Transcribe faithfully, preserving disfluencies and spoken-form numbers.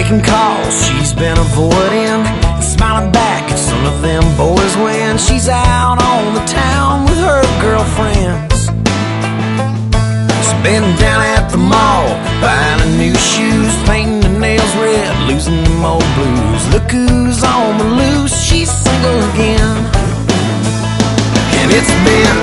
making calls she's been avoiding, and smiling back at some of them boys when she's out on the town with her girlfriends. She's been down at the mall, buying her new shoes, painting her nails red, losing them old blues. Look who's on the loose, she's single again. And it's been